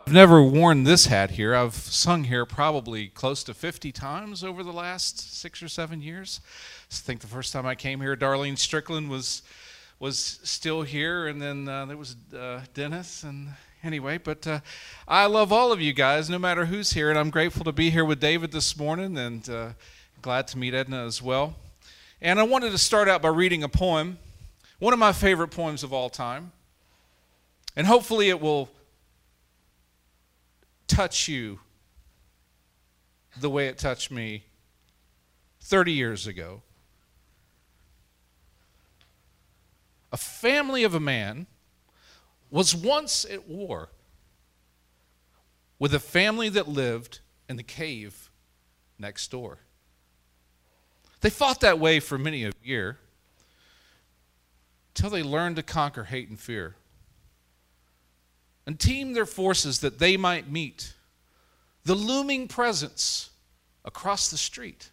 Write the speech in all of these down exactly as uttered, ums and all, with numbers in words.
I've never worn this hat here. I've sung here probably close to fifty times over the last six or seven years. I think the first time I came here, Darlene Strickland was was still here, and then uh, there was uh, Dennis, and anyway, but uh, I love all of you guys, no matter who's here, and I'm grateful to be here with David this morning, and uh, glad to meet Edna as well. And I wanted to start out by reading a poem, one of my favorite poems of all time, and hopefully it will touch you the way it touched me thirty years ago. A family of a man was once at war with a family that lived in the cave next door. They fought that way for many a year till they learned to conquer hate and fear and teamed their forces that they might meet the looming presence across the street.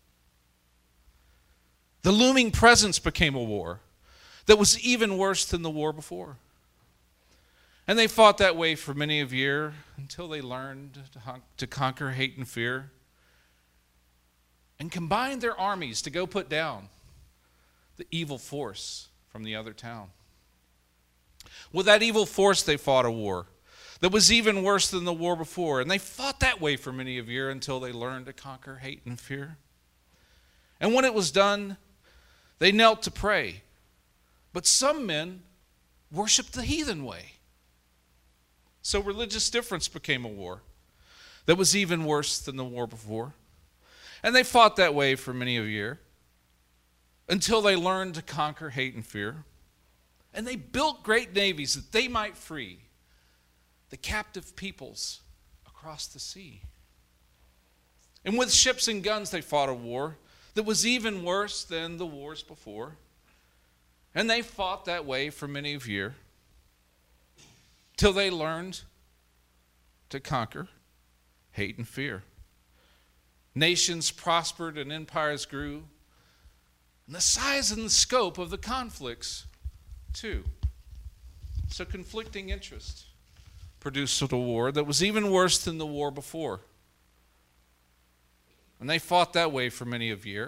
The looming presence became a war that was even worse than the war before. And they fought that way for many a year until they learned to, hon- to conquer hate and fear and combined their armies to go put down the evil force from the other town. With that evil force, they fought a war that was even worse than the war before. And they fought that way for many a year until they learned to conquer hate and fear. And when it was done, they knelt to pray. But some men worshiped the heathen way. So religious difference became a war that was even worse than the war before. And they fought that way for many a year until they learned to conquer hate and fear. And they built great navies that they might free the captive peoples across the sea. And with ships and guns they fought a war that was even worse than the wars before. And they fought that way for many a year till they learned to conquer hate and fear. Nations prospered and empires grew. And the size and the scope of the conflicts too. So conflicting interests produced a war that was even worse than the war before. And they fought that way for many a year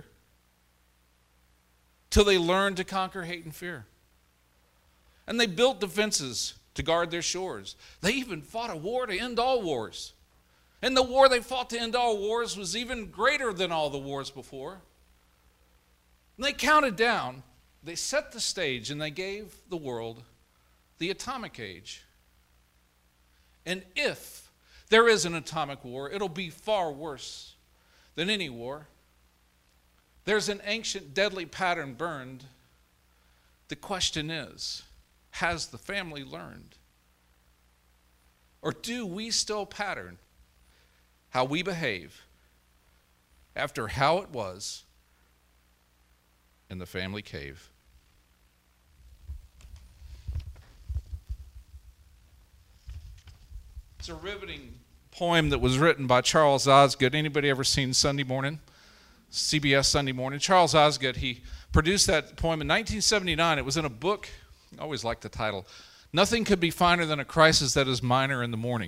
till they learned to conquer hate and fear. And they built defenses to guard their shores. They even fought a war to end all wars. And the war they fought to end all wars was even greater than all the wars before. And they counted down. They set the stage and they gave the world the atomic age. And if there is an atomic war, it'll be far worse than any war. There's an ancient deadly pattern burned. The question is, has the family learned? Or do we still pattern how we behave after how it was in the family cave? It's a riveting poem that was written by Charles Osgood. Anybody ever seen Sunday Morning? C B S Sunday Morning. Charles Osgood, he produced that poem in nineteen seventy-nine. It was in a book. I always liked the title. Nothing could be finer than a crisis that is minor in the morning.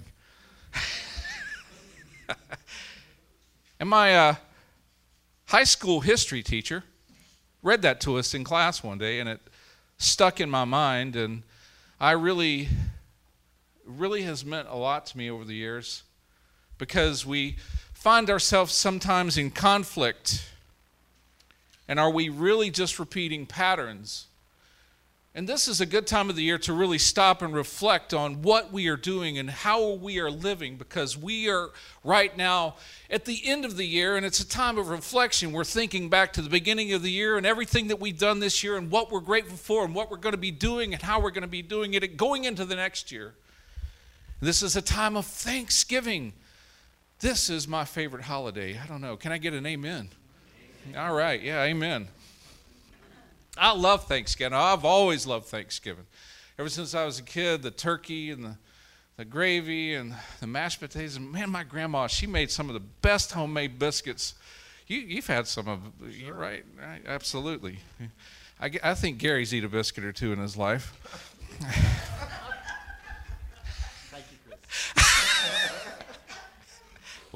And my uh, high school history teacher read that to us in class one day, and it stuck in my mind, and I really... really has meant a lot to me over the years because we find ourselves sometimes in conflict. And are we really just repeating patterns? And this is a good time of the year to really stop and reflect on what we are doing and how we are living, because we are right now at the end of the year, and it's a time of reflection. We're thinking back to the beginning of the year and everything that we've done this year and what we're grateful for and what we're going to be doing and how we're going to be doing it going into the next year. This is a time of Thanksgiving. This is my favorite holiday. I don't know. Can I get an amen? All right. Yeah, amen. I love Thanksgiving. I've always loved Thanksgiving. Ever since I was a kid, the turkey and the, the gravy and the mashed potatoes. And man, my grandma, she made some of the best homemade biscuits. You, you've had some of, you're right, right? Absolutely. I, I think Gary's eat a biscuit or two in his life. Thank you, Chris.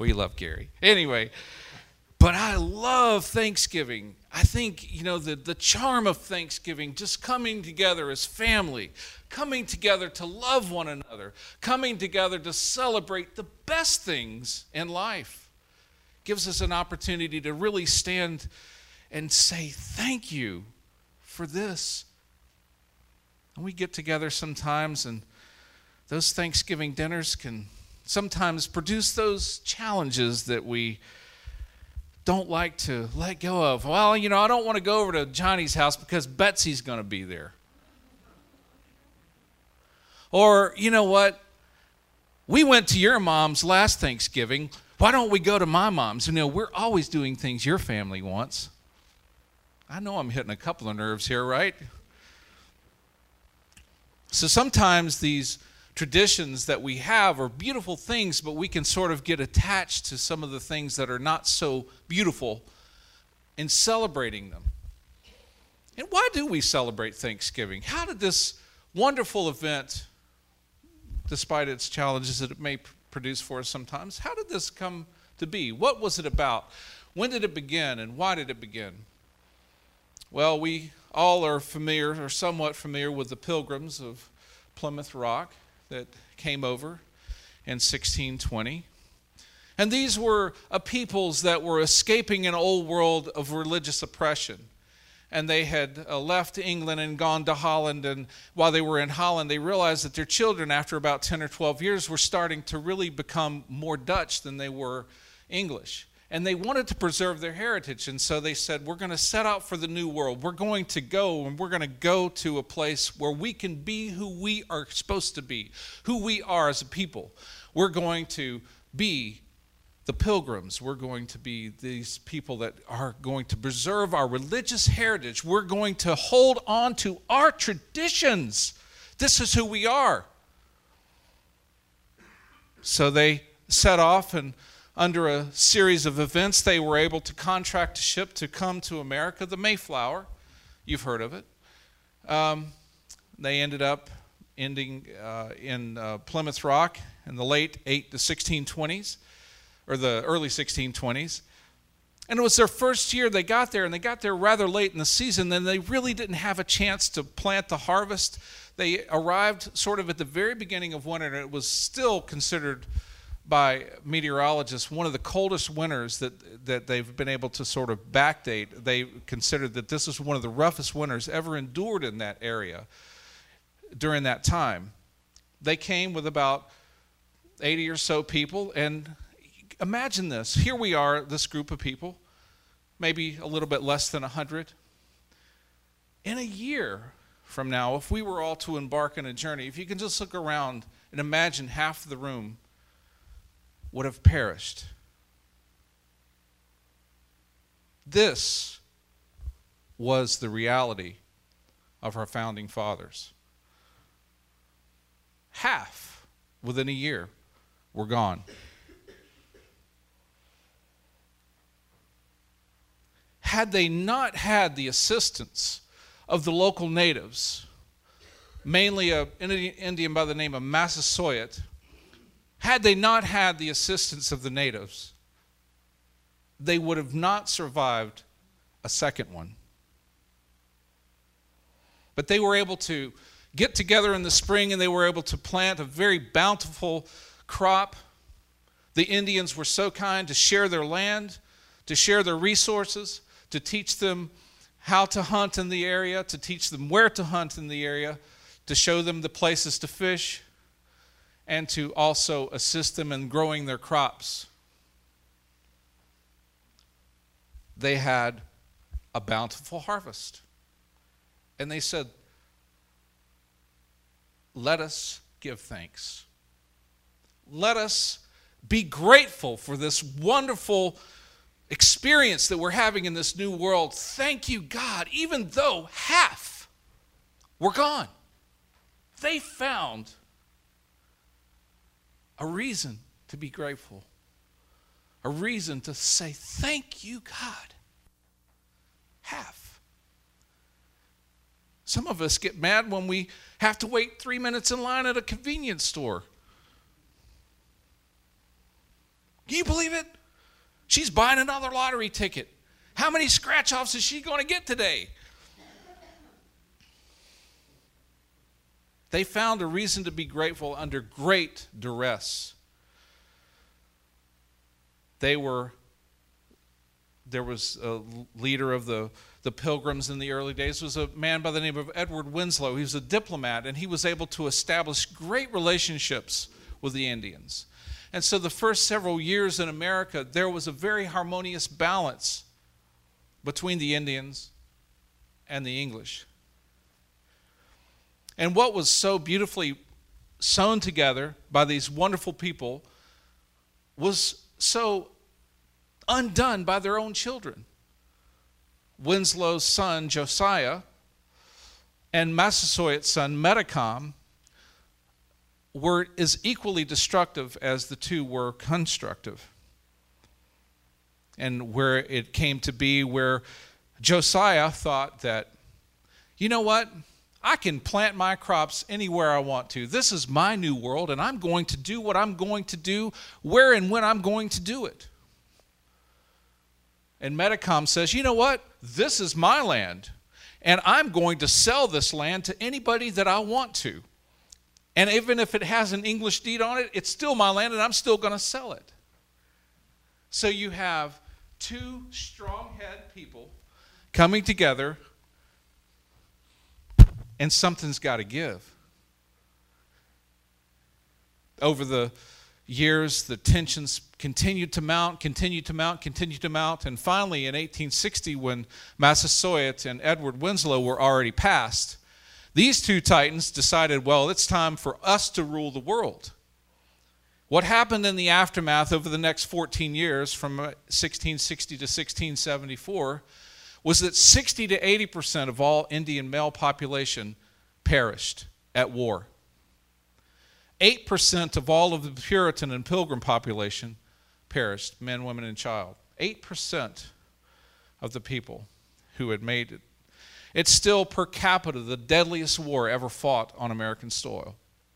We love Gary. Anyway, but I love Thanksgiving. I think, you know, the, the charm of Thanksgiving, just coming together as family, coming together to love one another, coming together to celebrate the best things in life, gives us an opportunity to really stand and say thank you for this. And we get together sometimes, and those Thanksgiving dinners can sometimes produce those challenges that we don't like to let go of. Well, you know, I don't want to go over to Johnny's house because Betsy's going to be there. Or, you know what? We went to your mom's last Thanksgiving. Why don't we go to my mom's? You know, we're always doing things your family wants. I know I'm hitting a couple of nerves here, right? So sometimes these traditions that we have are beautiful things, but we can sort of get attached to some of the things that are not so beautiful in celebrating them. And why do we celebrate Thanksgiving? How did this wonderful event, despite its challenges that it may produce for us sometimes, how did this come to be? What was it about? When did it begin, and why did it begin? Well, we all are familiar, or somewhat familiar, with the Pilgrims of Plymouth Rock that came over in sixteen twenty. And these were a peoples that were escaping an old world of religious oppression. And they had uh, left England and gone to Holland. And while they were in Holland, they realized that their children, after about ten or twelve years, were starting to really become more Dutch than they were English. And they wanted to preserve their heritage. And so they said, we're going to set out for the new world. We're going to go, and we're going to go to a place where we can be who we are supposed to be, who we are as a people. We're going to be the Pilgrims. We're going to be these people that are going to preserve our religious heritage. We're going to hold on to our traditions. This is who we are. So they set off, and under a series of events, they were able to contract a ship to come to America, the Mayflower. You've heard of it. Um, they ended up ending uh, in uh, Plymouth Rock in the late eight to sixteen twenties, or the early sixteen twenties. And it was their first year they got there, and they got there rather late in the season, and they really didn't have a chance to plant the harvest. They arrived sort of at the very beginning of winter, and it was still considered by meteorologists one of the coldest winters that, that they've been able to sort of backdate. They considered that this was one of the roughest winters ever endured in that area during that time. They came with about eighty or so people, and imagine this. Here we are, this group of people, maybe a little bit less than one hundred. In a year from now, if we were all to embark on a journey, if you can just look around and imagine half the room would have perished. This was the reality of our founding fathers. Half, within a year, were gone. Had they not had the assistance of the local natives, mainly an Indian by the name of Massasoit, had they not had the assistance of the natives, they would have not survived a second one. But they were able to get together in the spring, and they were able to plant a very bountiful crop. The Indians were so kind to share their land, to share their resources, to teach them how to hunt in the area, to teach them where to hunt in the area, to show them the places to fish, and to also assist them in growing their crops. They had a bountiful harvest. And they said, let us give thanks. Let us be grateful for this wonderful experience that we're having in this new world. Thank you, God, even though half were gone. They found a reason to be grateful, a reason to say, thank you, God. Half. Some of us get mad when we have to wait three minutes in line at a convenience store. Can you believe it? She's buying another lottery ticket. How many scratch-offs is she going to get today? They found a reason to be grateful under great duress. They were, there was a leader of the, the Pilgrims in the early days, was a man by the name of Edward Winslow. He was a diplomat, and he was able to establish great relationships with the Indians. And so the first several years in America, there was a very harmonious balance between the Indians and the English. And what was so beautifully sewn together by these wonderful people was so undone by their own children. Winslow's son, Josiah, and Massasoit's son, Metacom, were as equally destructive as the two were constructive. And where it came to be where Josiah thought that, you know what? I can plant my crops anywhere I want to. This is my new world, and I'm going to do what I'm going to do, where and when I'm going to do it. And Metacom says, you know what? This is my land, and I'm going to sell this land to anybody that I want to. And even if it has an English deed on it, it's still my land, and I'm still going to sell it. So you have two strong-head people coming together, and something's got to give. Over the years, the tensions continued to mount, continued to mount, continued to mount, and finally in eighteen sixty, when Massasoit and Edward Winslow were already passed, these two titans decided, well, it's time for us to rule the world. What happened in the aftermath over the next fourteen years, from sixteen sixty to sixteen seventy-four, was that sixty to eighty percent of all Indian male population perished at war. eight percent of all of the Puritan and Pilgrim population perished, men, women, and child. eight percent of the people who had made it. It's still per capita the deadliest war ever fought on American soil.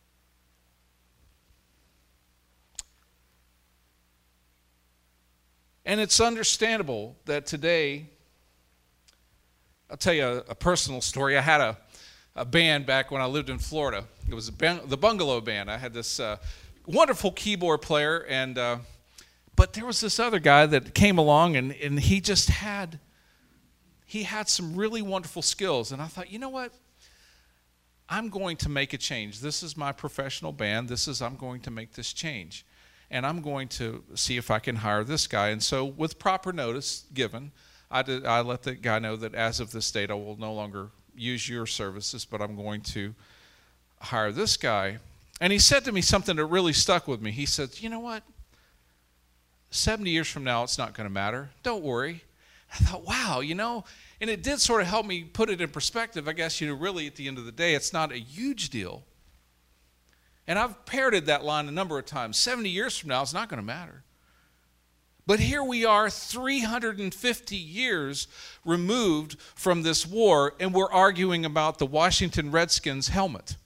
And it's understandable that today, I'll tell you a, a personal story. I had a, a band back when I lived in Florida. It was a band, the Bungalow Band. I had this uh, wonderful keyboard player, and uh, but there was this other guy that came along, and, and he just had, he had some really wonderful skills. And I thought, you know what? I'm going to make a change. This is my professional band. This is, I'm going to make this change. And I'm going to see if I can hire this guy. And so with proper notice given, I, did, I let the guy know that as of this date, I will no longer use your services, but I'm going to hire this guy. And he said to me something that really stuck with me. He said, you know what? seventy years from now, it's not going to matter. Don't worry. I thought, wow, you know, and it did sort of help me put it in perspective. I guess, you know, really at the end of the day, it's not a huge deal. And I've parroted that line a number of times. seventy years from now, it's not going to matter. But here we are, three hundred fifty years removed from this war, and we're arguing about the Washington Redskins helmet.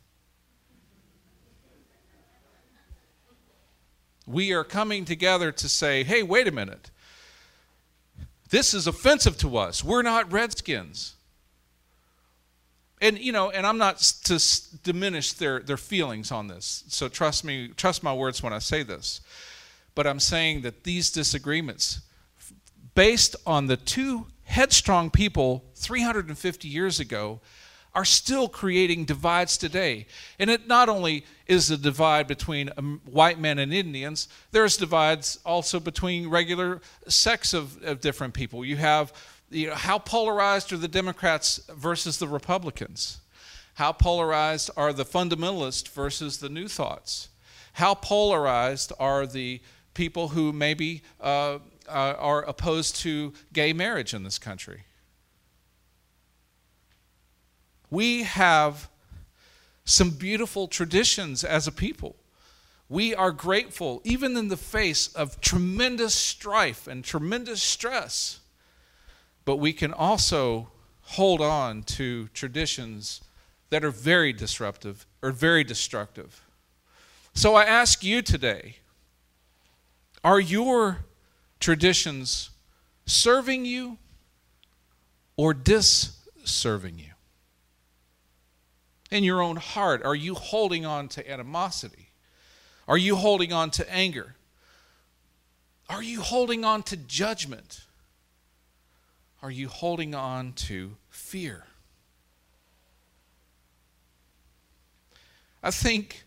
We are coming together to say, hey, wait a minute. This is offensive to us. We're not Redskins. And, you know, and I'm not to s- diminish their, their feelings on this. So trust me, trust my words when I say this. But I'm saying that these disagreements, based on the two headstrong people three hundred fifty years ago, are still creating divides today. And it not only is a divide between um, white men and Indians, there's divides also between regular sects of, of different people. You have, you know, how polarized are the Democrats versus the Republicans? How polarized are the fundamentalists versus the New Thoughts? How polarized are the people who maybe uh, uh, are opposed to gay marriage in this country? We have some beautiful traditions as a people. We are grateful, even in the face of tremendous strife and tremendous stress. But we can also hold on to traditions that are very disruptive or very destructive. So I ask you today, Are your traditions serving you or dis-serving you? In your own heart, are you holding on to animosity? Are you holding on to anger? Are you holding on to judgment? Are you holding on to fear? I think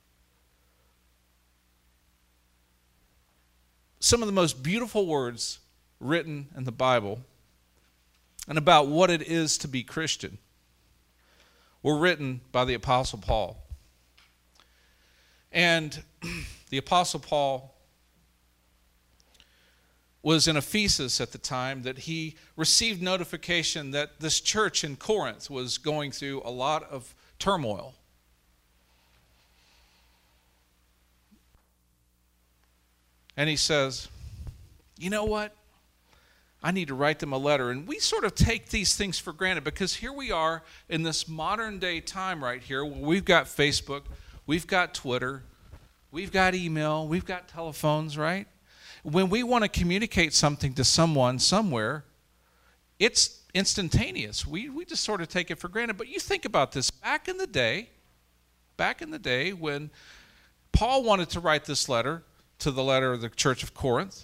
some of the most beautiful words written in the Bible and about what it is to be Christian were written by the Apostle Paul. And the Apostle Paul was in Ephesus at the time that he received notification that this church in Corinth was going through a lot of turmoil. And he says, you know what? I need to write them a letter. And we sort of take these things for granted because here we are in this modern day time right here where we've got Facebook, we've got Twitter, we've got email, we've got telephones, right? When we want to communicate something to someone somewhere, it's instantaneous. We, we just sort of take it for granted. But you think about this. Back in the day, back in the day when Paul wanted to write this letter to the letter of the church of Corinth,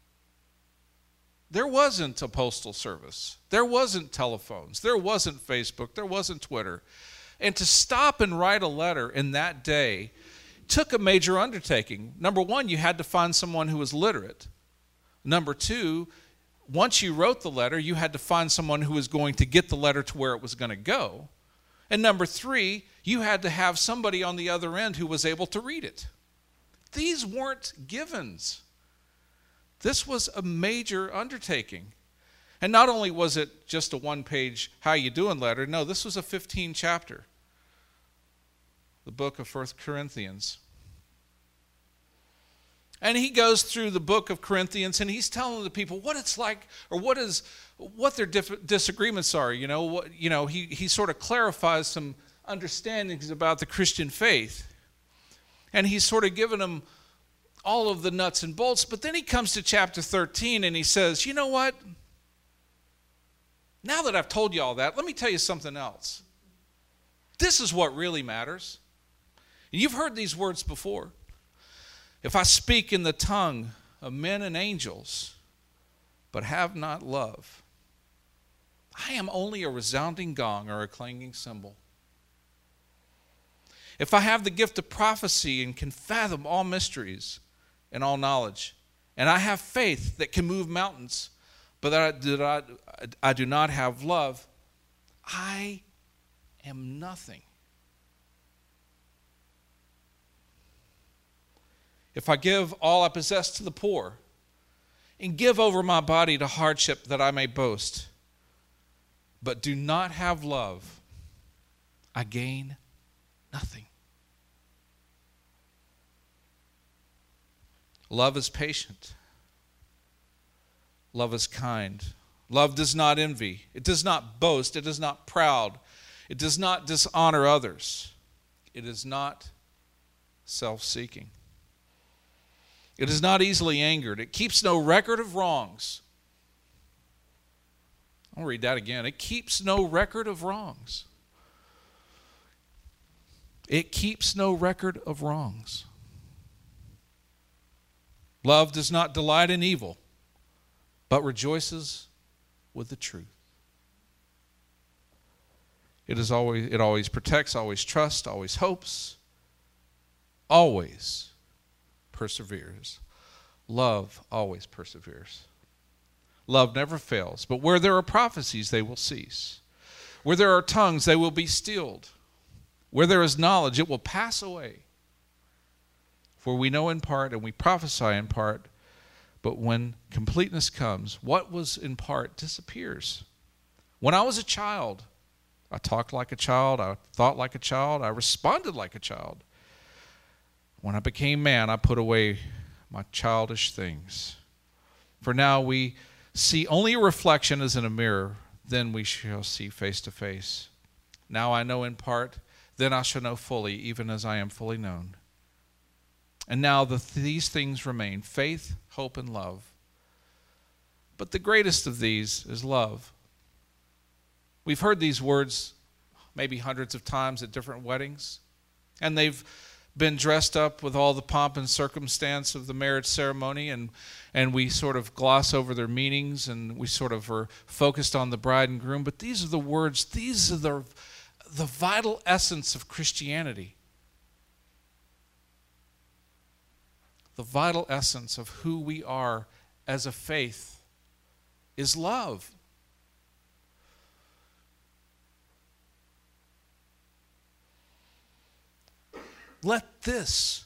there wasn't a postal service. There wasn't telephones. There wasn't Facebook. There wasn't Twitter. And to stop and write a letter in that day took a major undertaking. Number one, you had to find someone who was literate. Number two, once you wrote the letter, you had to find someone who was going to get the letter to where it was going to go. And number three, you had to have somebody on the other end who was able to read it. These weren't givens. This was a major undertaking. And not only was it just a one-page how you doing letter, no, this was a fifteen chapter. The book of First Corinthians. And he goes through the book of Corinthians and he's telling the people what it's like or what is what their dif- disagreements are. You know, what, you know, he, he sort of clarifies some understandings about the Christian faith. And he's sort of given them all of the nuts and bolts. But then he comes to chapter thirteen and he says, you know what? Now that I've told you all that, let me tell you something else. This is what really matters. And you've heard these words before. If I speak in the tongue of men and angels, but have not love, I am only a resounding gong or a clanging cymbal. If I have the gift of prophecy and can fathom all mysteries and all knowledge, and I have faith that can move mountains, but I do not, I do not have love, I am nothing. If I give all I possess to the poor and give over my body to hardship that I may boast, but do not have love, I gain nothing. Love is patient. Love is kind. Love does not envy. It does not boast. It is not proud. It does not dishonor others. It is not self-seeking. It is not easily angered. It keeps no record of wrongs. I'll read that again. It keeps no record of wrongs. It keeps no record of wrongs. Love does not delight in evil, but rejoices with the truth. It is always, it always protects, always trusts, always hopes, always perseveres. Love always perseveres. Love never fails, but where there are prophecies, they will cease. Where there are tongues, they will be stilled. Where there is knowledge, it will pass away. For we know in part and we prophesy in part, but when completeness comes, what was in part disappears. When I was a child, I talked like a child, I thought like a child, I responded like a child. When I became man, I put away my childish things. For now we see only a reflection as in a mirror, then we shall see face to face. Now I know in part, then I shall know fully, even as I am fully known. And now the, these things remain: faith, hope, and love. But the greatest of these is love. We've heard these words maybe hundreds of times at different weddings, and they've been dressed up with all the pomp and circumstance of the marriage ceremony, and, and we sort of gloss over their meanings, and we sort of are focused on the bride and groom. But these are the words, these are the, the vital essence of Christianity. The vital essence of who we are as a faith is love. Let this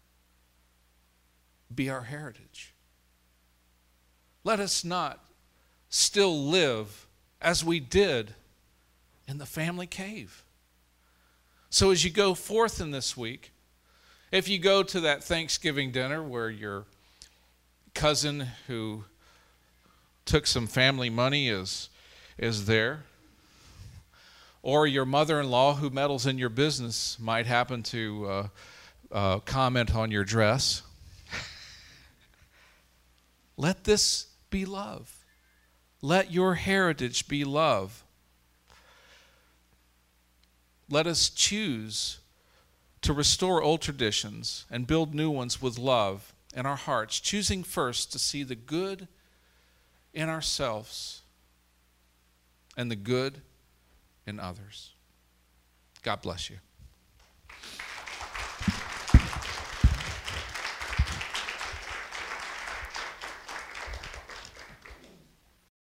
be our heritage. Let us not still live as we did in the family cave. So as you go forth in this week, if you go to that Thanksgiving dinner where your cousin who took some family money is, is there, or your mother-in-law who meddles in your business might happen to uh, uh, comment on your dress, let this be love. Let your heritage be love. Let us choose to restore old traditions and build new ones with love in our hearts, choosing first to see the good in ourselves and the good in others. God bless you.